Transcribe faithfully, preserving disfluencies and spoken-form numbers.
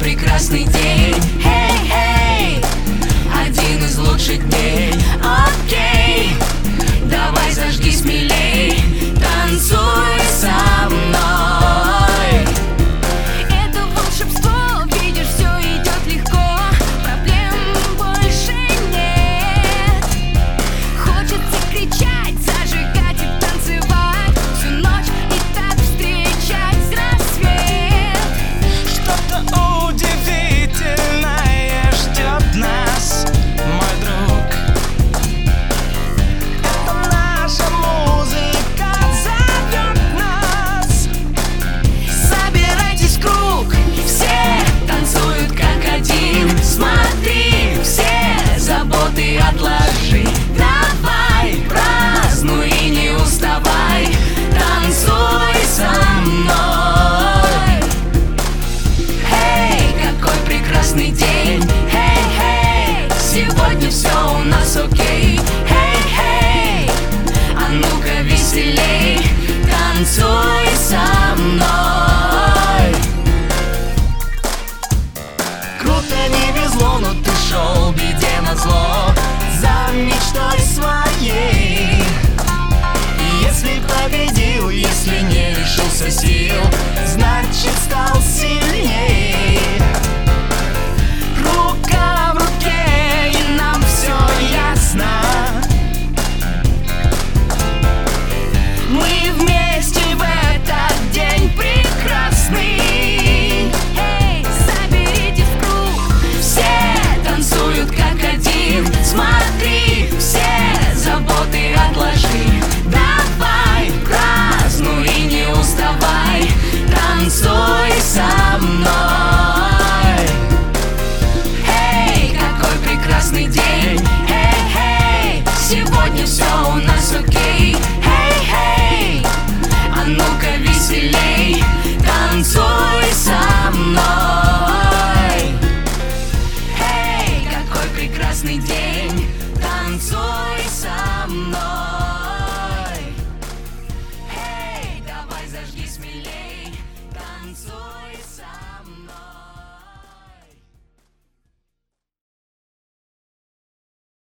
прекрасный день. Хей-хей, один из лучших дней. Окей, давай зажги смелей, танцуй со мной. Это волшебство, видишь, все идет легко, проблем больше нет. Хочется кричать, зажигать и танцевать всю ночь и так встречать рассвет. Что-то удивительное ждет нас, мой друг. Это наша музыка зовет нас. Собирайтесь в круг, все танцуют как один. Смотри, все заботы отложи. Давай, празднуй и не уставай, танцуй со мной. Эй, какой прекрасный день. Эй, эй, сегодня все у нас окей. Эй, эй, а ну-ка веселей, танцуй со мной. Круто не везло, но ты шел беде назло за мечтой своей. И если победил, если не лишился сил, значит стал сильней. Рука в руке, и нам все ясно. Мы вместе в этот день прекрасный. Эй, соберитесь в круг, Все танцуют как один. Смотри, все заботы отложи. Давай, празднуй и не уставай, танцуй со мной. Эй, какой прекрасный день. Эй, эй, сегодня все у нас окей.